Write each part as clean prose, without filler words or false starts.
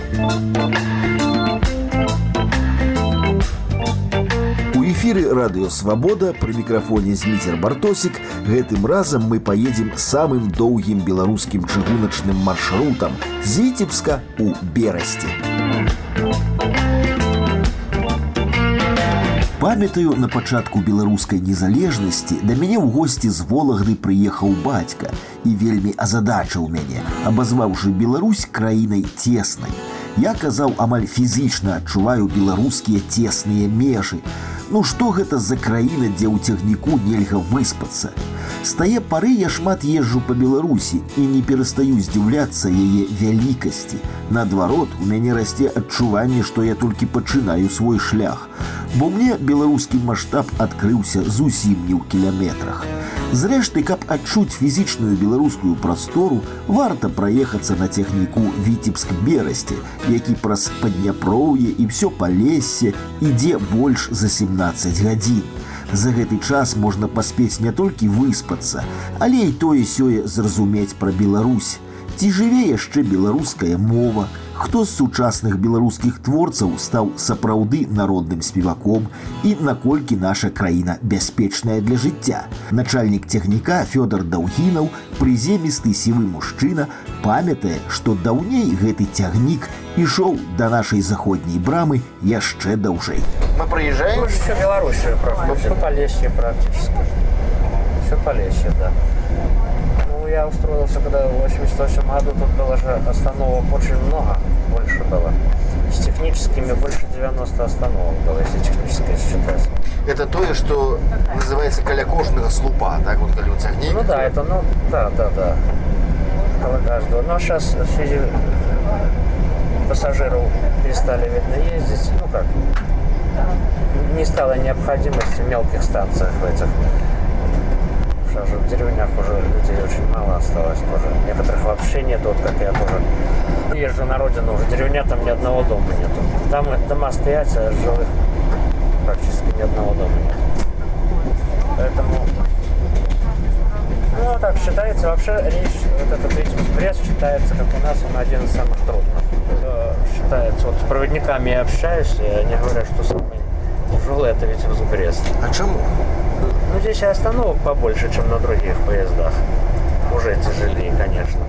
У эфире радио «Свобода», при микрофоне Змитер Бартосик. Гэтым разом мы поедем самым долгим белорусским чыгуначным маршрутом з Витебска у Берасти. Памятаю, на пачатку беларускай незалежнасці да мяне ў госці з Вологды прыехаў бацька і вельмі азадачыў мяне, абазваўшы Беларусь краінай цеснай. Я казаў, амаль фізічна адчуваю беларускія цесныя межы. Ну што гэта за краіна, дзе ў цягніку нельга выспацца? З тае пары я шмат езджу па Беларусі і не перастаю здзіўляцца яе вялікасці. Наадварот, у мяне расце адчуванне, што я толькі пачынаю свой шлях. Бо мне беларускі маштаб адкрыўся зусім не ў кіламетрах. Зрэшты, каб адчуць фізічную беларускую прастору, варта праехацца на цягніку Віцебск-Берасці, які праз Падняпроўе і ўсё Палессе ідзе больш за 17 гадзін. За гэты час можна паспець не толькі выспацца, але і тое-сёе зразумець пра Беларусь. Ці жыве яшчэ беларуская мова? Хто з сучасных беларускіх творцаў стаў сапраўды народным спеваком і наколькі наша краіна бяспечная для жыцця? Начальнік цягніка Фёдор Даўгінаў, прыземісты сівы мужчына, памятае, што даўней гэты цягнік ішоў да нашай заходняй брамы яшчэ даўжэй. Мы проезжаем? Всю Белоруссию проходим. Все Полесье практически. Все Полесье, да. Я устроился, когда в 88 году тут было же остановок очень много, больше было. С техническими больше 90 остановок было, если техническое считать. Это то, что называется колякожного слупа, так вот, коли у цягнік? Ну да, это, ну, да. Около каждого. Но сейчас в связи пассажиров перестали, видно, ездить, ну как, не стало необходимости в мелких станциях в этих. В деревнях уже людей очень мало осталось тоже. Некоторых вообще нет, вот как я тоже езжу на родину, уже деревня там ни одного дома нету. Там дома стоят, а жилых практически ни одного дома нет. Поэтому, ну так считается, вообще речь, вот этот Витебск-Брест считается, как у нас, он один из самых трудных. Считается, вот с проводниками я общаюсь, и они говорят, что самый тяжелый это Витебск-Брест. А чему? Ну, здесь остановок побольше, чем на других поездах. Уже тяжелее, конечно.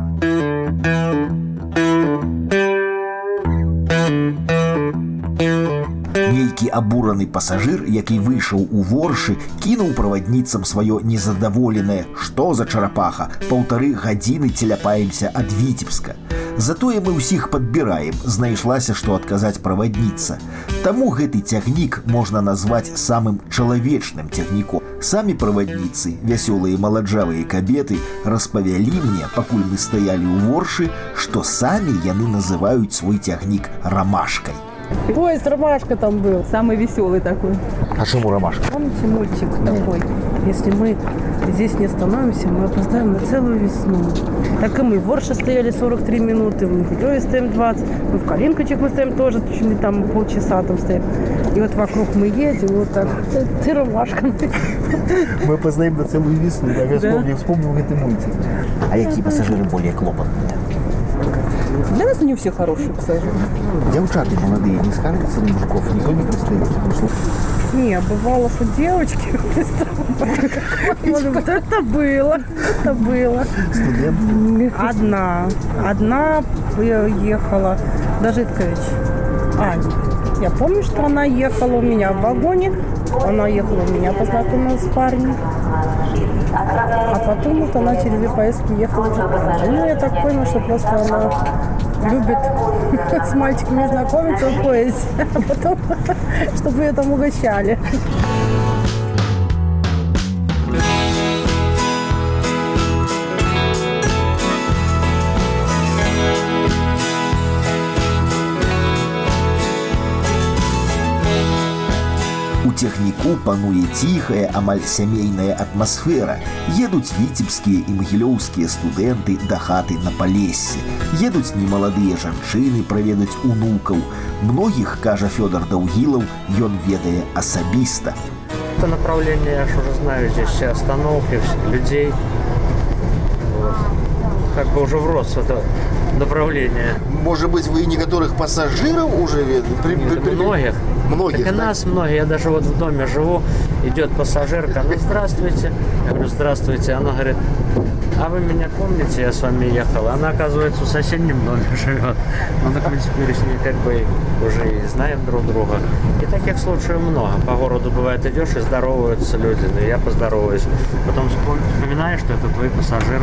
Нейкі абураны пасажыр, які выйшаў у Воршы, кінуў правадніцам сваё незадаволенае: «Што за чарапаха? 1,5 гадзіны целяпаемся ад Віцебска». Затое мы ўсіх падбіраем, знайшлася, што адказаць правадніца. Таму гэты цягнік можна назваць самым чалавечным цягніком. Самі правадніцы, вясёлыя маладжавыя кабеты, распавялі мне, пакуль мы стаялі ў Воршы, што самі яны называюць свой цягнік рамашкай. Поезд «Ромашка» там был, самый веселый такой. А чему ромашка? Помните мультик такой? Если мы здесь не остановимся, мы опоздаем на целую весну. Так и мы в Ворше стояли 43 минуты, в Михайлове стоим 20, мы в Калинкочек мы стоим тоже, чуть ли там полчаса там стоим. И вот вокруг мы едем, вот так, ты ромашка. Мы опоздаем на целую весну, я вспомнил этот мультик. А какие пассажиры более клопотные? Для нас они все хорошие пассажиры. Девчата молодые не скажутся на мужиков, никто не пристает. Не, бывало, что девочки вот это было. Одна ехала, Дожиткович, Аня. Я помню, что она ехала у меня в вагоне, она ехала у меня, познакомилась с парнем. А потом вот она через две поездки ехала уже позже. Ну, я так поняла, что просто она любит с мальчиками знакомиться в поезде, а потом, чтобы ее там угощали. У цягніку пануе ціхая, амаль сямейная атмасфера. Едуць віцебскія і магілёўскія студэнты да хаты на Палессі. Едуць немаладыя жанчыны праведаць унукаў. Многіх, кажа Фёдор Даўгілаў, ён ведае асабіста. Это направление, я же уже знаю, здесь все остановки, людей. Вот. Как бы уже врос в это направления. Может быть, вы некоторых пассажиров уже Многих. Многих, так и да? нас многие. Я даже вот в доме живу, идет пассажирка, ну здравствуйте. Я говорю, здравствуйте. Она говорит, а вы меня помните, я с вами ехала? Она, оказывается, в соседнем доме живет. Ну так мы теперь с ней как бы уже и знаем друг друга. И таких случаев много. По городу бывает идешь и здороваются люди, но я поздороваюсь. Потом вспоминаешь, что это твой пассажир.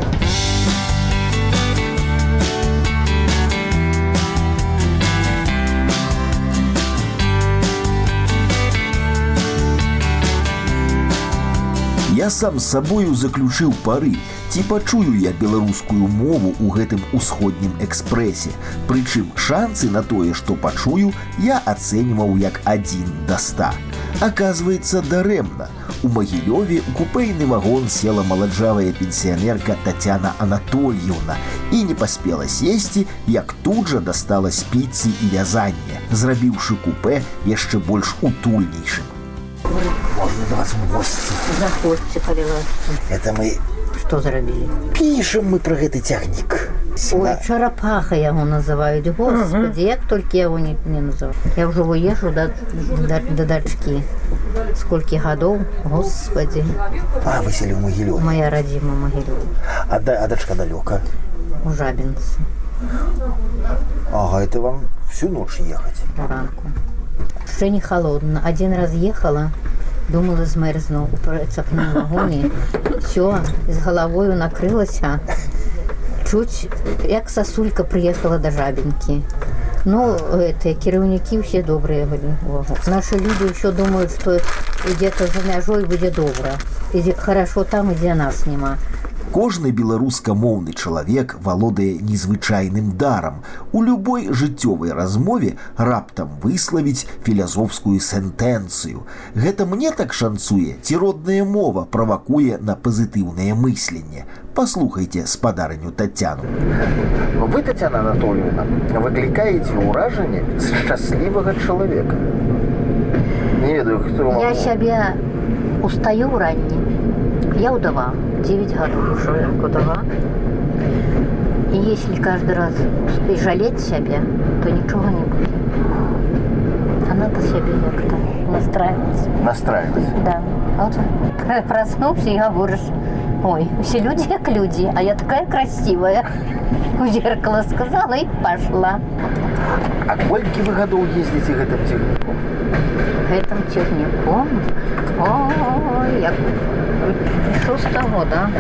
Я сам з сабою заключыў пары, ці пачую я беларускую мову ў гэтым усходнім экспрэсе. Прычым шансы на тое, што пачую, я ацэньваў як 1 до 100. Аказваецца, дарэмна. У Магілёве ў купэйны вагон села маладжавая пенсіянерка Тацяна Анатольевна і не паспела сесці, як тут жа дастала спіцы і вязанне, зрабіўшы купэ яшчэ больш утульнейшым. Можно до вас в гости. Заходите, пожалуйста. Это мы Что зробили? пишем мы про этот тягник. Ой, черепаха его называют. Господи, як только я его не называю. Я уже уезжу до дочки. Сколько годов, господи. А, вы сели в Могилёв. Моя родимая Могилёв. А дочка далеко? У Жабинцы. Ага, это вам всю ночь ехать? Ранку. Уже не холодно. Один раз ехала, думала, змерзну у прицепном вагоне. Все, з головою накрылася. Чуть, як сосулька приехала до Жабинки. Ну, кіраўнікі все добрые были. Наши люди еще думают, что где-то за мяжой будет добро. И хорошо там, где нас нема. Кожны беларускамоўны чалавек валодае незвычайным дарам. У любой жыццёвай размове раптам выславіць філасофскую сентэнцыю. Гэта мне так шанцуе, ці родная мова правакуе на пазітыўнае мысленне. Паслухайце спадарню Тацяну. Вы, Татьяна Анатольевна, выкликаете уражение с счастливого человека. Не ведаю, кто... Я себе устаю ранне. Я удова. 9 годов уже удова. И если каждый раз и жалеть себя, то ничего не будет. А надо себе как-то настраиваться. Настраиваться? Да. Вот проснулся и говоришь, ой, все люди как люди, а я такая красивая. У зеркала сказала и пошла. А кольки вы годов ездите гэтым техником? Гэтым техником? Ой, я 6 года.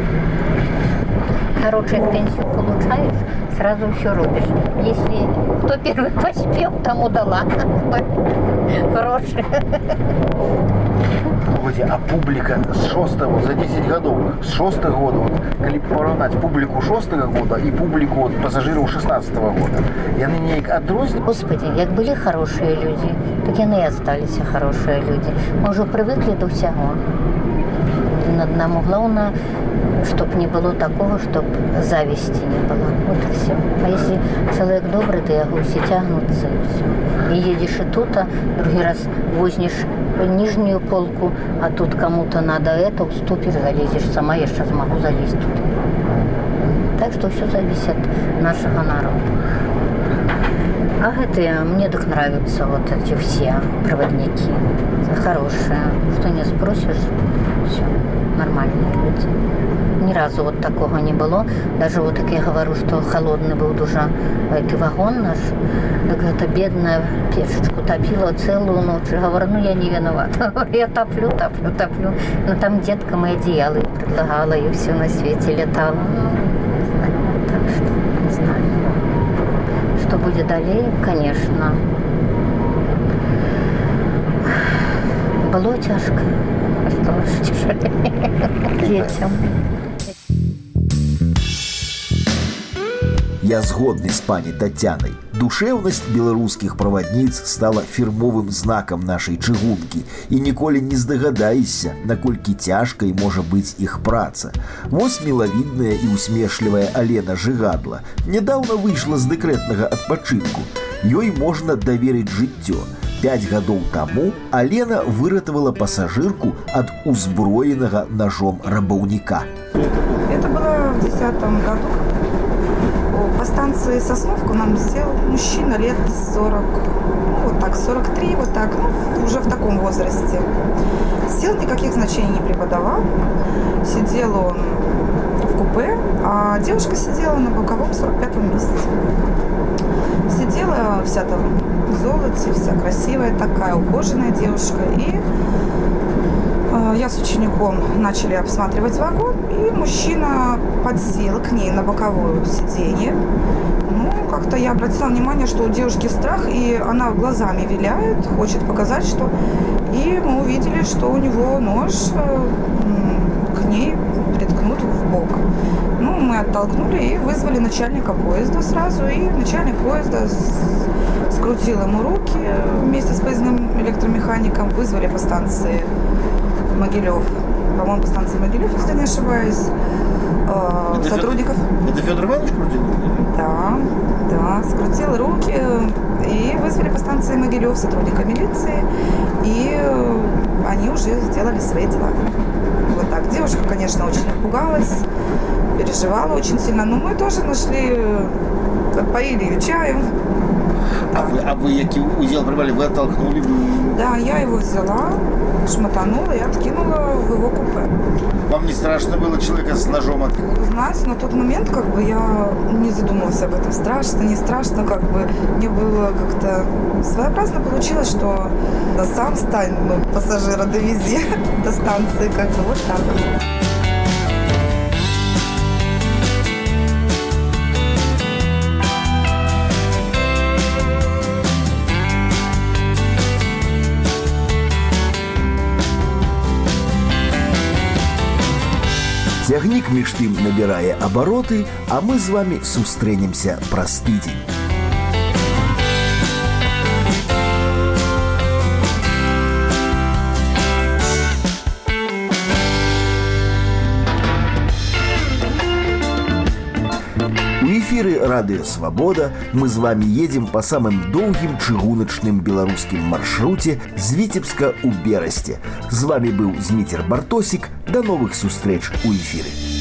Короче, пенсию получаешь, сразу все рубишь. Если кто первый поспел, тому дала. Хороший. Погодите, а публика с 6-го, за 10 годов, с 6-го года, вот, коли поравнать публику 6-го года и публику вот, пассажиров 16-го года, яны неяк адрозніваюцца? Господи, як были хорошие люди, так яны и остались хорошие люди. Мы уже привыкли до всего. Нам главное, чтобы не было такого, чтобы зависти не было. Вот и все. А если человек добрый, то его все тягнутся и все. И едешь и тут, а другой раз вознешь нижнюю полку, а тут кому-то надо это, уступишь, залезешь сама, я сейчас могу залезть тут. Так что все зависит от нашего народа. А это мне так нравятся вот эти все проводники. Хорошие. Что не спросишь, все, нормальные люди. Ни разу вот такого не было. Даже вот так я говорю, что холодный был дуже этот вагон наш. Так это бедная печечку топила целую ночь. Я говорю, ну я не виновата. Я топлю. Но там деткам и одеяло предлагала, и все на свете летало. Не знаю, так что не знаю. Что будет далее, конечно. Было тяжко. Осталось тяжелее детям. Я згодны з пані Тацянай. Душэўнасць беларускіх правадніц стала фірмовым знакам нашай чыгункі, і ніколі не здагадаешся, наколькі цяжкай можа быць іх праца. Вось мілавідная і усмешлівая Алена Жыгадла нядаўна выйшла з дэкрэтнага адпачынку. Ёй можна даверыць жыццё. 5 гадоў таму Алена выратавала пасажырку ад узброенага ножом рабаўніка. Это было в 2010 году. по станции Сосновка нам сел мужчина лет 40, вот так, 43, вот так, ну, уже в таком возрасте. Сел, никаких значений не преподавал. Сидел он в купе, а девушка сидела на боковом 45-м месте. Сидела вся там в золоте, вся красивая такая, ухоженная девушка. И я с учеником начали обсматривать вагон, и мужчина подсел к ней на боковое сиденье. Ну, как-то я обратила внимание, что у девушки страх, и она глазами виляет, хочет показать, что... И мы увидели, что у него нож к ней приткнут в бок. Ну, мы оттолкнули и вызвали начальника поезда сразу, и начальник поезда скрутил ему руки вместе с поездным электромехаником, вызвали по станции Могилев, по-моему, по станции Могилев, если не ошибаюсь, сотрудников. Это Федор Иванович крутил? Да, скрутил руки и вызвали по станции Могилев сотрудника милиции, и они уже сделали свои дела. Вот так. Девушка, конечно, очень напугалась, переживала очень сильно, но мы тоже нашли, поили ее чаем. А вы какие удел прибрали? Вы оттолкнули? Да, я его взяла, шмотанула и откинула в его купе. Вам не страшно было человека с ножом откинуть? Знаете, на тот момент как бы я не задумывалась об этом. Страшно, не страшно, как бы мне было как-то своеобразно получилось, что да сам стань, пассажира довези до станции, как бы вот так. Цягнік між тым набірае абароты, а мы з вами сустрэнемся праз тыдзень. У эфіры радыё «Свабода» мы з вами едзем па самым доўгім чыгуначным беларускім маршруце з Віцебска ў Берасце. З вами быў Зміцер Бартосік. До новых сустрэч у эфіры.